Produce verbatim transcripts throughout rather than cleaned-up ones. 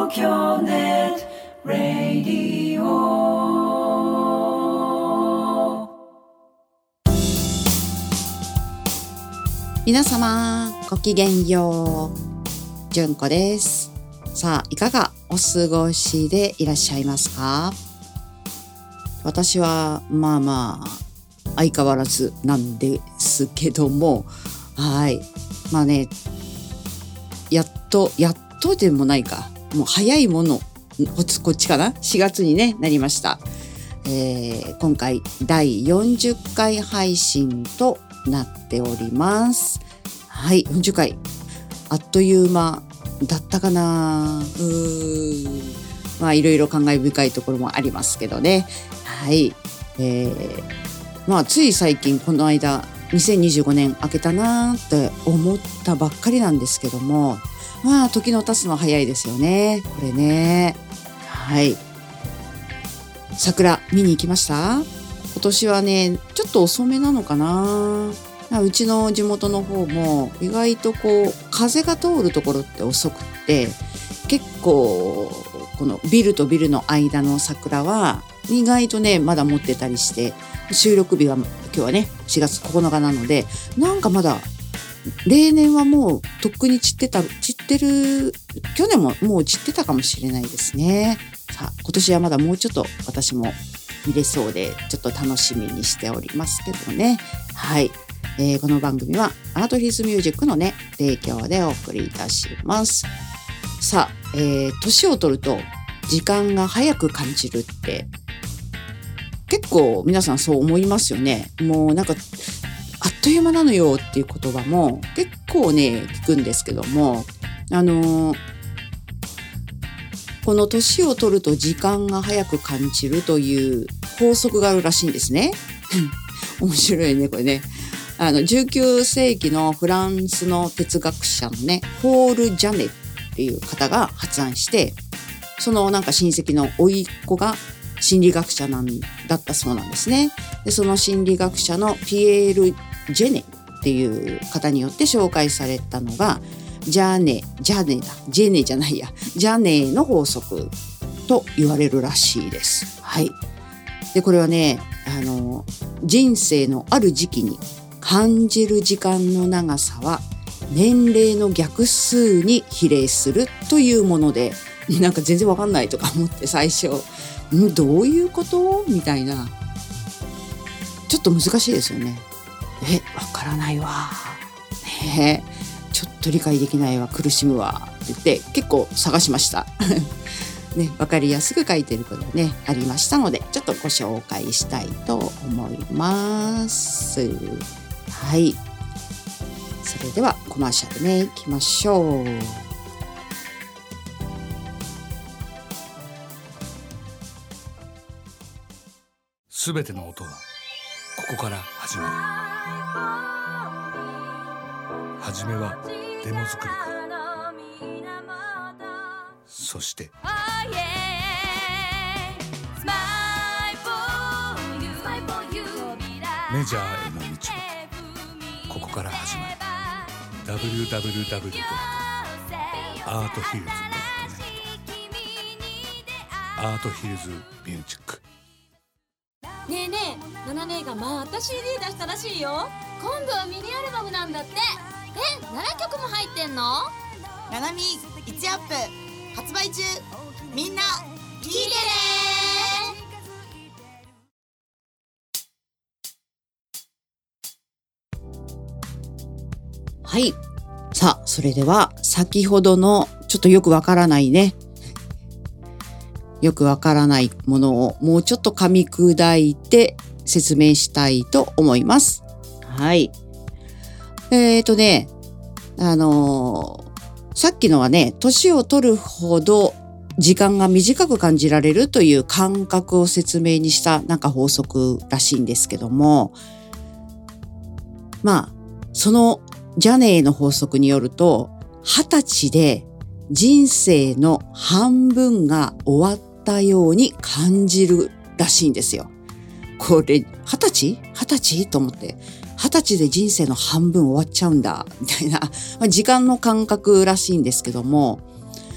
東京ネットラジオ。 皆様ごきげんよう、じゅんこです。さあ、いかがお過ごしでいらっしゃいますか？私はまあまあ相変わらずなんですけども、はいまあねやっとやっとでもないか、もう早いものこっちこっちかな、しがつに、ね、なりました。えー、今回だいよんじゅっかい配信となっております。はい、よんじゅっかいあっという間だったかな。うーんまあいろいろ感慨深いところもありますけどね。はい、えー、まあつい最近この間にせんにじゅうごねん明けたなって思ったばっかりなんですけども、まあ時の経つの早いですよね、これね。はい、桜見に行きました？今年はねちょっと遅めなのかな。うちの地元の方も意外とこう風が通るところって遅くって、結構このビルとビルの間の桜は意外とねまだ持ってたりして、収録日は今日はねしがつここのかなので、なんかまだ例年はもうとっくに散ってた散ってる、去年ももう散ってたかもしれないですね。さあ今年はまだもうちょっと私も見れそうで、ちょっと楽しみにしておりますけどね。はい、えー、この番組はアートヒースミュージックのね提供でお送りいたします。さあ、えー、年を取ると時間が早く感じるって結構皆さんそう思いますよね。もうなんかあっという間なのよっていう言葉も結構ね聞くんですけども、あのー、この年を取ると時間が早く感じるという法則があるらしいんですね。面白いねこれね。あのじゅうきゅうせいきのフランスの哲学者のねポール・ジャネっていう方が発案して、そのなんか親戚の甥っ子が心理学者なんだったそうなんですね。でその心理学者のピエール・ジェネっていう方によって紹介されたのがジャネジャネだジェネじゃないやジャネの法則と言われるらしいです。はい。でこれはね、あの人生のある時期に感じる時間の長さは年齢の逆数に比例するというもので、なんか全然わかんないとか思って最初んどういうことみたいな、ちょっと難しいですよね。えわからないわ、ね、ちょっと理解できないわ、苦しむわって言って結構探しました。ね、わかりやすく書いてることねありましたので、ちょっとご紹介したいと思います。はい、それではコマーシャルねいきましょう。 すべての音はここから始まる。はじめはデモ作りから、そしてメジャーへの道はここから始まる。 ダブリューダブリューダブリュー ドットアートヒルズ ドットネット アートヒルズミュージック。 ねえねえ、ナナ姉がまた シーディー 出したらしいよ。今度はミニアルバムなんだって。え、ななきょくも入ってんの？ ナナミいちアップ発売中。みんな聞いてね。 はい、さあそれでは先ほどのちょっとよくわからないねよくわからないものをもうちょっと噛み砕いて説明したいと思います。はい。えーとね、あのー、さっきのはね、年を取るほど時間が短く感じられるという感覚を説明にしたなんか法則らしいんですけども、まあ、そのジャネーの法則によると、二十歳で人生の半分が終わったように感じるらしいんですよ。これ、二十歳二十歳と思って、二十歳で人生の半分終わっちゃうんだ、みたいな、まあ、時間の感覚らしいんですけども、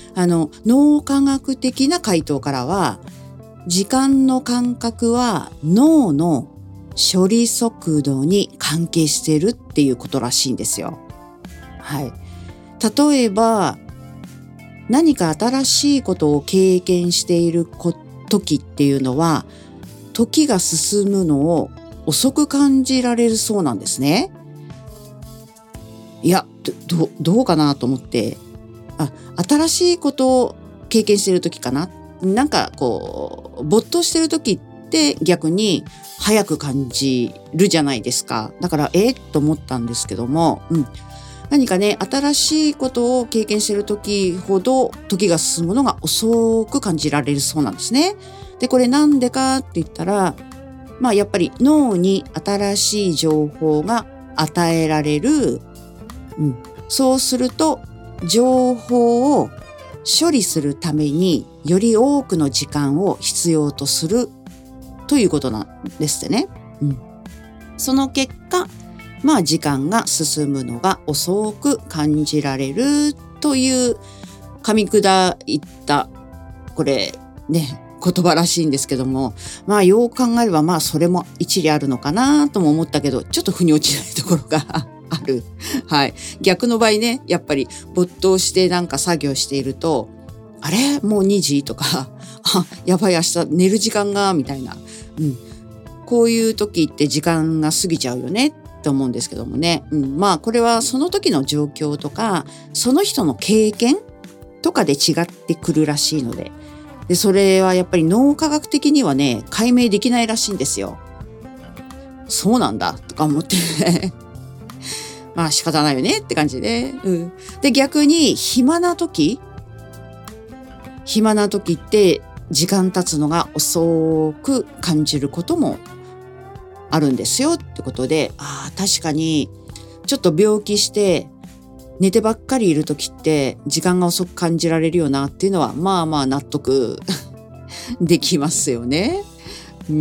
あの、脳科学的な回答からは、時間の感覚は脳の処理速度に関係しているっていうことらしいんですよ。はい。例えば、何か新しいことを経験している時っていうのは、時が進むのを遅く感じられるそうなんですね。いや、ど、どうかなと思って、あ、新しいことを経験している時かな。なんかこう、没頭している時って逆に早く感じるじゃないですか。だから、えー、と思ったんですけども、うん。何かね、新しいことを経験している時ほど時が進むのが遅く感じられるそうなんですね。で、これなんでかって言ったら、まあやっぱり脳に新しい情報が与えられる。うん、そうすると、情報を処理するためにより多くの時間を必要とするということなんですってね。うん、その結果、まあ時間が進むのが遅く感じられるという噛み砕いた、これね、言葉らしいんですけども、まあよく考えればまあそれも一理あるのかなとも思ったけど、ちょっと腑に落ちないところがある。はい。逆の場合ね、やっぱり没頭してなんか作業していると、あれもうにじとか、あ、やばい明日寝る時間が、みたいな。うん。こういう時って時間が過ぎちゃうよねって思うんですけどもね。うん。まあこれはその時の状況とか、その人の経験とかで違ってくるらしいので。で、それはやっぱり脳科学的にはね、解明できないらしいんですよ。そうなんだとか思ってね。まあ仕方ないよねって感じで。うん。で、逆に暇な時暇な時って時間経つのが遅く感じることもあるんですよってことで、ああ、確かにちょっと病気して寝てばっかりいる時って時間が遅く感じられるよなっていうのはまあまあ納得できますよね。うん。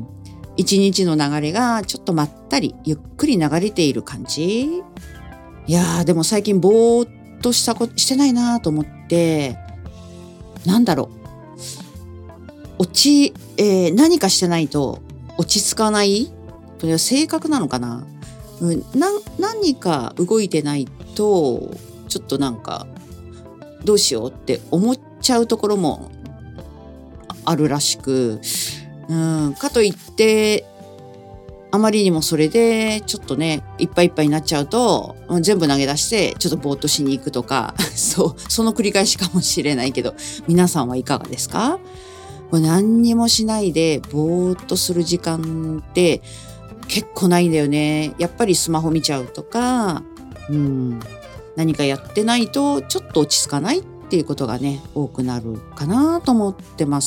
一日の流れがちょっとまったりゆっくり流れている感じ。いやーでも最近ぼーっとしたことしてないなと思って、なんだろう。落ち、えー、何かしてないと落ち着かないという性格なのかな。うん、な何か動いてないとちょっとなんかどうしようって思っちゃうところもあるらしく、うん、かといってあまりにもそれでちょっとねいっぱいいっぱいになっちゃうと全部投げ出してちょっとぼーっとしに行くとかそうその繰り返しかもしれないけど、皆さんはいかがですか？これ何にもしないでぼーっとする時間って結構ないんだよね。やっぱりスマホ見ちゃうとか、うん、何かやってないとちょっと落ち着かないっていうことがね多くなるかなと思ってます。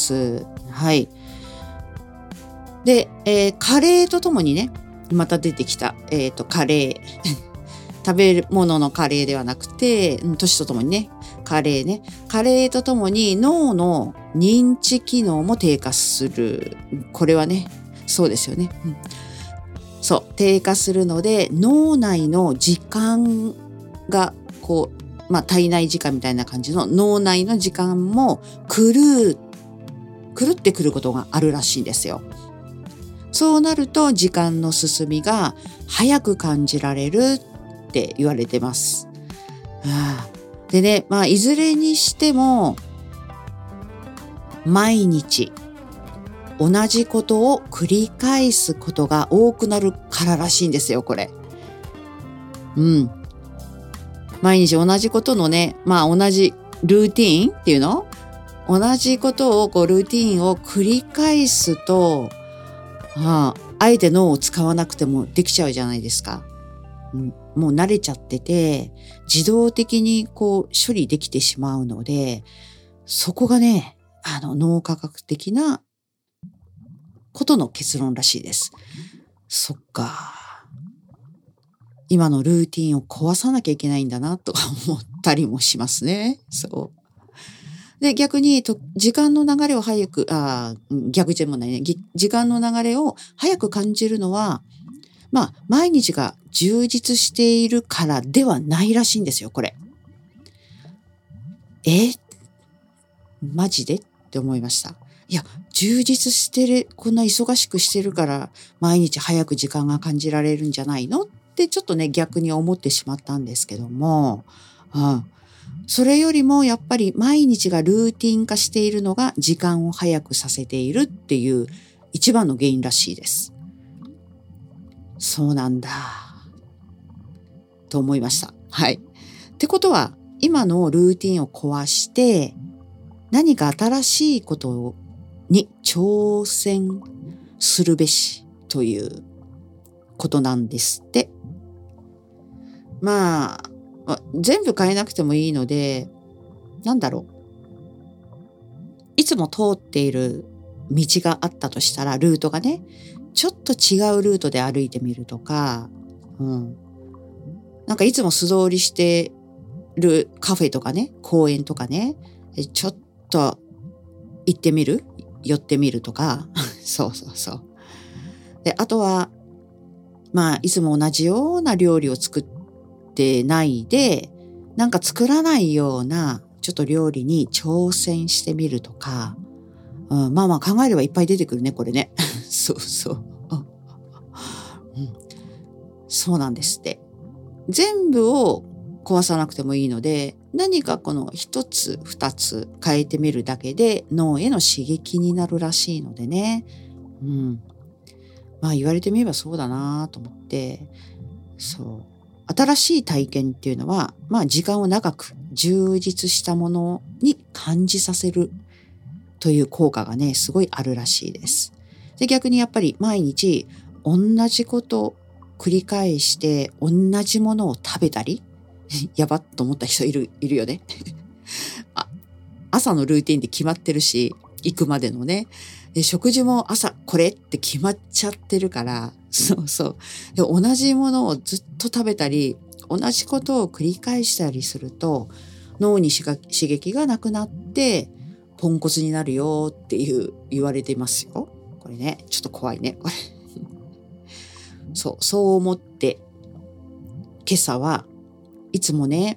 はい。で、えー、カレーとともにねまた出てきた、えーと、カレー食べ物のカレーではなくて、年とともにねカレーねカレーとともに脳の認知機能も低下する。これはねそうですよね、うん、そう低下するので脳内の時間がこうまあ体内時間みたいな感じの脳内の時間も狂う狂ってくることがあるらしいんですよ。そうなると時間の進みが早く感じられるって言われてます。はあ、でね、まあいずれにしても毎日同じことを繰り返すことが多くなるかららしいんですよ、これ。うん。毎日同じことのね、まあ同じルーティーンっていうの？同じことをこうルーティーンを繰り返すと、ああ、あえて脳を使わなくてもできちゃうじゃないですか。うん、もう慣れちゃってて、自動的にこう処理できてしまうので、そこがね、あの脳科学的なことの結論らしいです。そっか。今のルーティンを壊さなきゃいけないんだなとか思ったりもしますね。そう。で、逆にと時間の流れを早く、あ逆じゃもないね。時間の流れを早く感じるのは、まあ、毎日が充実しているからではないらしいんですよ、これ。えマジでって思いました。いや、充実してる、こんな忙しくしてるから、毎日早く時間が感じられるんじゃないのってちょっとね、逆に思ってしまったんですけども、うん。それよりもやっぱり毎日がルーティン化しているのが時間を早くさせているっていう一番の原因らしいです。そうなんだ。と思いました。はい。ってことは、今のルーティンを壊して、何か新しいことに挑戦するべしということなんですって。まあ、全部変えなくてもいいので、なんだろう。いつも通っている道があったとしたら、ルートがね、ちょっと違うルートで歩いてみるとか、うん。なんかいつも素通りしてるカフェとかね、公園とかね、ちょっと行ってみる？寄ってみるとか、そうそうそう。で、あとは、まあ、いつも同じような料理を作ってないで、なんか作らないような、ちょっと料理に挑戦してみるとか、うん、まあまあ考えればいっぱい出てくるね、これね。そうそう、うん。そうなんですって。全部を壊さなくてもいいので、何かこの一つ二つ変えてみるだけで脳への刺激になるらしいのでね。うん。まあ言われてみればそうだなと思って、そう。新しい体験っていうのは、まあ時間を長く充実したものに感じさせるという効果がね、すごいあるらしいです。で、逆にやっぱり毎日同じことを繰り返して同じものを食べたり、やばっと思った人いる、いるよね。あ、朝のルーティンで決まってるし、行くまでのね。で、食事も朝これって決まっちゃってるから、そうそう。で、同じものをずっと食べたり、同じことを繰り返したりすると、脳に刺激がなくなって、ポンコツになるよっていう言われてますよ。これね、ちょっと怖いね、これ。そう、そう思って、今朝はいつもね、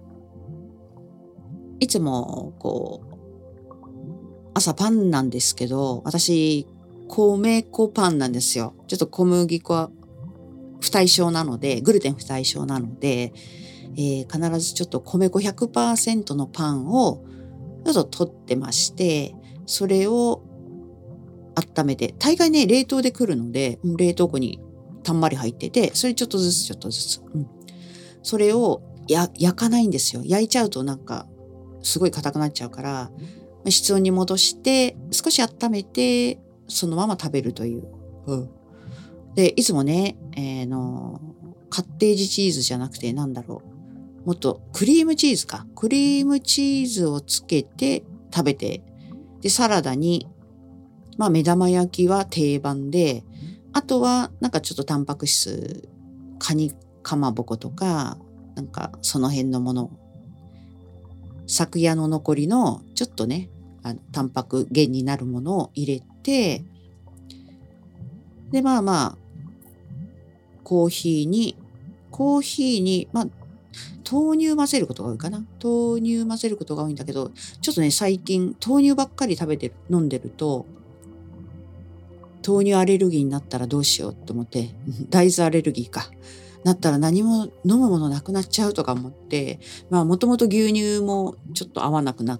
いつもこう、朝パンなんですけど、私、米粉パンなんですよ。ちょっと小麦粉は不対称なので、グルテン不対称なので、えー、必ずちょっと米粉 ひゃくパーセント のパンをちょっと取ってまして、それを温めて、大概ね、冷凍で来るので、冷凍庫にたんまり入ってて、それちょっとずつちょっとずつ。うん、それをや焼かないんですよ。焼いちゃうとなんか、すごい硬くなっちゃうから、室温に戻して、少し温めて、そのまま食べるという。うん、で、いつもね、えー、の、カッテージチーズじゃなくて、なんだろう。もっと、クリームチーズか。クリームチーズをつけて食べて、で、サラダに、まあ、目玉焼きは定番で、あとは、なんかちょっとタンパク質、カニかまぼことか、なんかその辺のもの、昨夜の残りの、ちょっとね、あのタンパク源になるものを入れて、で、まあまあ、コーヒーに、コーヒーに、まあ、豆乳混ぜることが多いかな。豆乳混ぜることが多いんだけど、ちょっとね、最近、豆乳ばっかり食べてる、飲んでると、豆乳アレルギーになったらどうしようと思って、大豆アレルギーか。なったら何も飲むものなくなっちゃうとか思って、まあもともと牛乳もちょっと合わなくなって、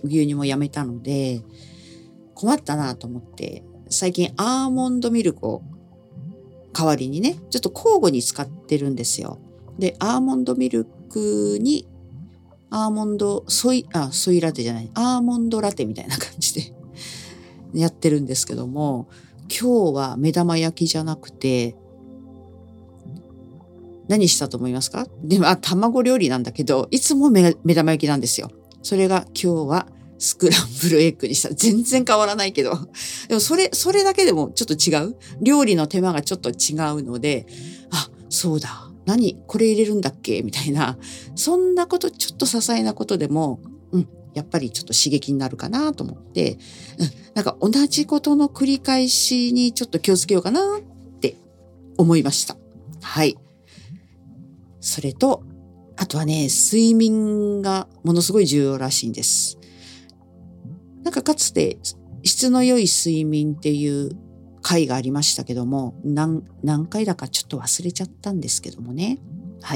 牛乳もやめたので、困ったなと思って、最近アーモンドミルクを代わりにね、ちょっと交互に使ってるんですよ。で、アーモンドミルクに、アーモンドソイ、あ、ソイラテじゃない、アーモンドラテみたいな感じでやってるんですけども、今日は目玉焼きじゃなくて、何したと思いますか？でも、あ、卵料理なんだけど、いつも目、目玉焼きなんですよ。それが今日はスクランブルエッグにした。全然変わらないけど。でもそれ、それだけでもちょっと違う。料理の手間がちょっと違うので、あ、そうだ。何これ入れるんだっけみたいな。そんなこと、ちょっと些細なことでも、うん、やっぱりちょっと刺激になるかなと思って、うん、なんか同じことの繰り返しにちょっと気をつけようかなって思いました。はい。それと、あとはね、睡眠がものすごい重要らしいんです。 かつて質の良い睡眠っていう回がありましたけども、何、何回だかちょっと忘れちゃったんですけどもね。はい。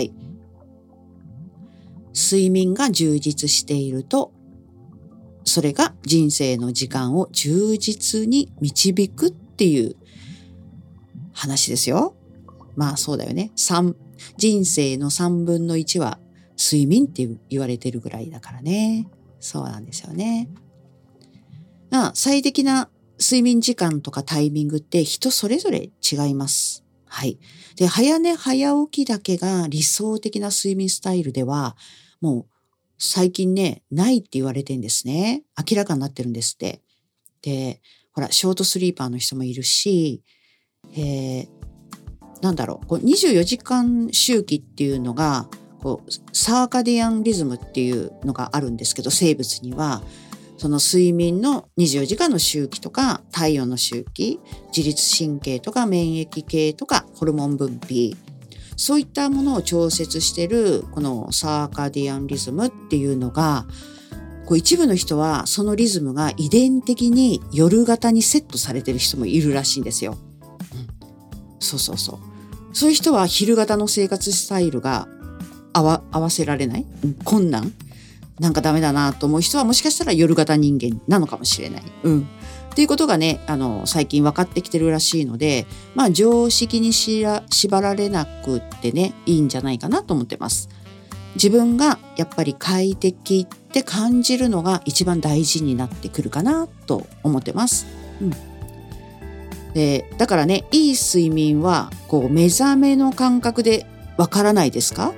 睡眠が充実していると、それが人生の時間を充実に導くっていう話ですよ。まあそうだよね。三、人生の三分の一は睡眠って言われてるぐらいだからね。そうなんですよね。まあ、最適な睡眠時間とかタイミングって人それぞれ違います。はい。で、早寝早起きだけが理想的な睡眠スタイルでは、もう最近ね、ないって言われてんですね。明らかになってるんですって。で、ほら、ショートスリーパーの人もいるし、えー、なんだろう、こうにじゅうよじかん周期っていうのが、こうサーカディアンリズムっていうのがあるんですけど、生物には、その睡眠のにじゅうよじかんの周期とか、体温の周期、自律神経とか免疫系とか、ホルモン分泌、そういったものを調節している、このサーカディアンリズムっていうのが、こう一部の人はそのリズムが遺伝的に夜型にセットされてる人もいるらしいんですよ。うん、そうそうそう。そういう人は昼型の生活スタイルが合わ、合わせられない、うん、困難なんかダメだなと思う人はもしかしたら夜型人間なのかもしれない。うん。っていうことがね、あの、最近分かってきてるらしいので、まあ常識にしら縛られなくってね、いいんじゃないかなと思ってます。自分がやっぱり快適って感じるのが一番大事になってくるかなと思ってます。うん。で、だからね、いい睡眠はこう目覚めの感覚でわからないですか？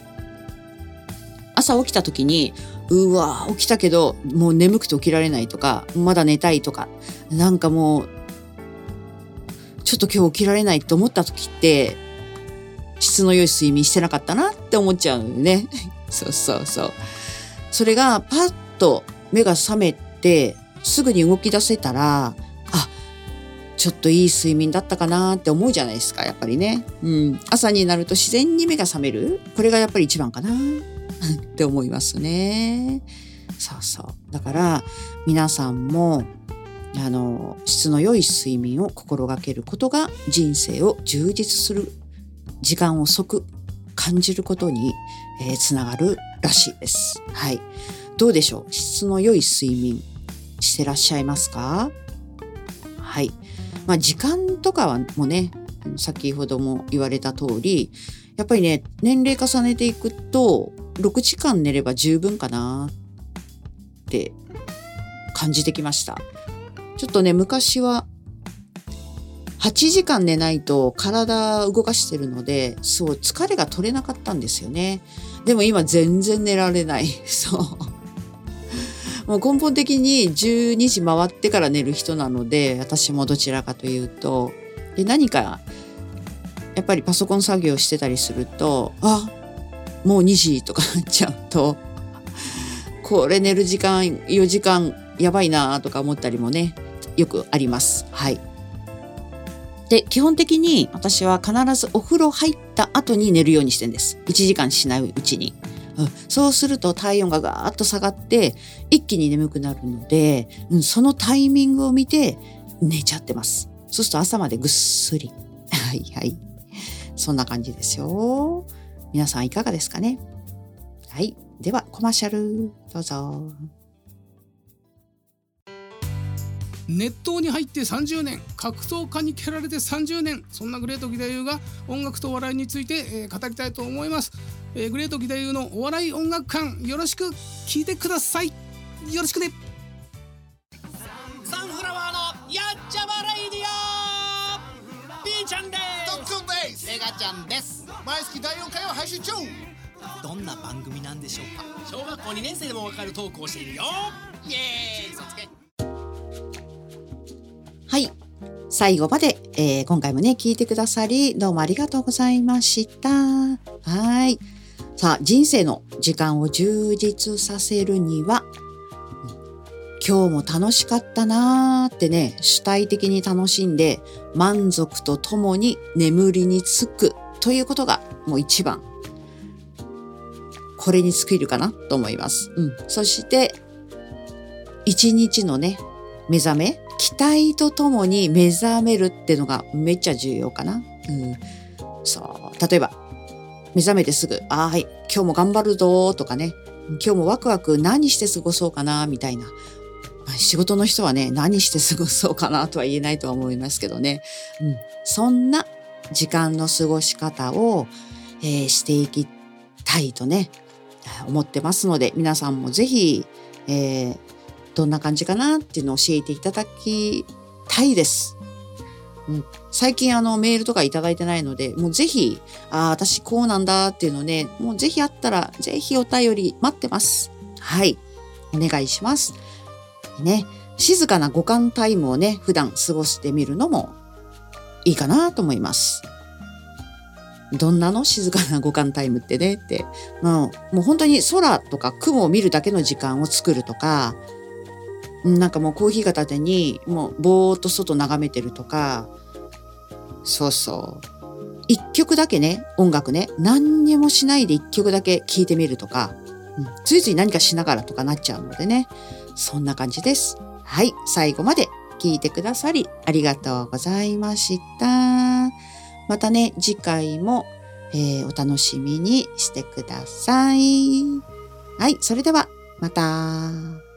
朝起きた時に、うわ、起きたけど、もう眠くて起きられないとか、まだ寝たいとか、なんかもう、ちょっと今日起きられないと思った時って、質の良い睡眠してなかったなって思っちゃうのね。そうそうそう。それがパッと目が覚めて、すぐに動き出せたら、あ、ちょっといい睡眠だったかなって思うじゃないですか、やっぱりね。うん。朝になると自然に目が覚める。これがやっぱり一番かなって思いますね。そうそう。だから皆さんもあの質の良い睡眠を心がけることが人生を充実する、時間を即感じることに、えー、つながるらしいです。はい。どうでしょう？質の良い睡眠してらっしゃいますか？はい。まあ時間とかはもね、先ほども言われた通り、やっぱりね、年齢重ねていくとろくじかん寝れば十分かなって感じてきました。ちょっとね、昔ははちじかん寝ないと体動かしてるので、そう疲れが取れなかったんですよね。でも今全然寝られない。そう。もう根本的にじゅうにじ回ってから寝る人なので、私もどちらかというと、で何かやっぱりパソコン作業してたりすると、あ、もうにじとかなっちゃうと、これ寝る時間よじかんやばいなとか思ったりもね、よくあります。はい。で、基本的に私は必ずお風呂入った後に寝るようにしてるんです。いちじかんしないうちに。うん、そうすると体温がガーッと下がって一気に眠くなるので、うん、そのタイミングを見て寝ちゃってます。そうすると朝までぐっすり。はいはい。そんな感じですよ。皆さんいかがですかね？はい。ではコマーシャルどうぞ。 熱湯に入ってさんじゅうねん、格闘家に蹴られてさんじゅうねん、そんなグレート義太夫が音楽とお笑いについて、えー、語りたいと思います、えー、グレート義太夫のお笑い音楽館、よろしく聞いてください。よろしくね。 サンフラワーのやっちゃまレイディオ、ピーちゃんですドックンです。 エガちゃんです。 毎月だいよんかいを配信中。 どんな番組なんでしょうか。小学校にねん生でもわかるトークをしているよ。イエーイ、嘘つけ。 はい。最後まで、えー、今回もね、聞いてくださり、どうもありがとうございました。はい。さあ、人生の時間を充実させるには、今日も楽しかったなーってね、主体的に楽しんで、満足とともに眠りにつくということが、もう一番、これに尽きるかなと思います。うん。そして、 一日のね、目覚め、期待とともに目覚めるっていうのがめっちゃ重要かな。うん。そう。例えば、目覚めてすぐ、ああ、はい、今日も頑張るぞとかね、今日もワクワク何して過ごそうかな、みたいな。仕事の人はね、何して過ごそうかなとは言えないとは思いますけどね。うん。そんな時間の過ごし方を、えー、していきたいとね、思ってますので、皆さんもぜひ、えー、どんな感じかなっていうのを教えていただきたいです。うん、最近あのメールとかいただいてないので、もうぜひ、ああ、私こうなんだっていうのね、もうぜひあったら、ぜひお便り待ってます。はい。お願いします。ね、静かな五感タイムをね、普段過ごしてみるのもいいかなと思います。どんなの静かな五感タイムってねって。もう、もう本当に空とか雲を見るだけの時間を作るとか、なんかもうコーヒー片手に、もうぼーっと外眺めてるとか、そうそう。一曲だけね、音楽ね、何にもしないで一曲だけ聴いてみるとか、うん、ついつい何かしながらとかなっちゃうのでね、そんな感じです。はい、最後まで聞いてくださりありがとうございました。またね、次回も、えー、お楽しみにしてください。はい、それではまた。